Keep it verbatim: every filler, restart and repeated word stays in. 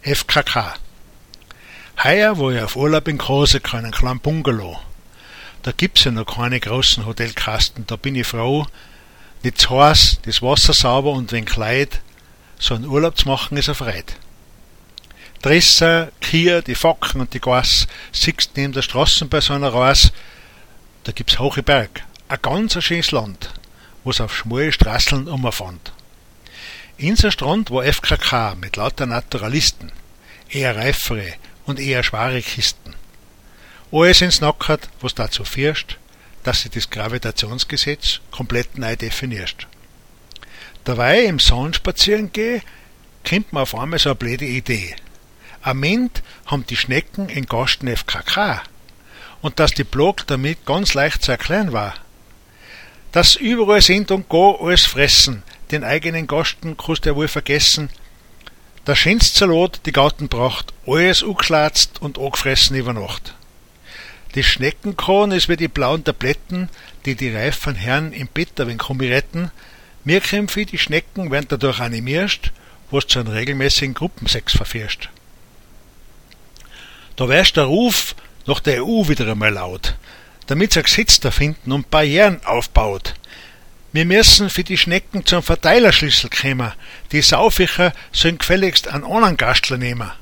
F K K. Heuer war ich auf Urlaub in Korsika, in einem kleinen Bungalow. Da gibt's ja noch keine großen Hotelkasten, da bin ich froh. Nicht zu heiß, das Wasser sauber und wenn Kleid, so einen Urlaub zu machen ist eine Freude. Dresser, Kier, die Focken und die Gas siehst neben der Straße bei so einer Reise. Da gibt's hohe Berg, ein ganz schönes Land, wo's auf schmale Straßeln umfand. Unser Strand war F K K mit lauter Naturalisten, eher reifere und eher schwere Kisten. Alles ins Nackert, was dazu führst, dass sie das Gravitationsgesetz komplett neu definierst. Dabei im Sand spazieren gehe, kommt mir auf einmal so eine blöde Idee. Am Ende haben die Schnecken in Gasten F K K und dass die Blog damit ganz leicht zu erklären war. Dass überall sind und go alles fressen, den eigenen Gasten kannst du ja wohl vergessen. Der schönste Salat, die Gartenpracht, alles angeschlatzt und angefressen über Nacht. Das Schneckenkorn ist wie die blauen Tabletten, die die reifen Herren im Bett ein wenig kommen retten. Mir kämpfe die Schnecken werden dadurch animierst, was zu einem regelmäßigen Gruppensex verfährst. Da wärst der Ruf nach der E U wieder einmal laut, damit sie ein Gesetz da finden und Barrieren aufbaut. Wir müssen für die Schnecken zum Verteilerschlüssel kommen, die Saufischer sollen gefälligst einen anderen Gastler nehmen.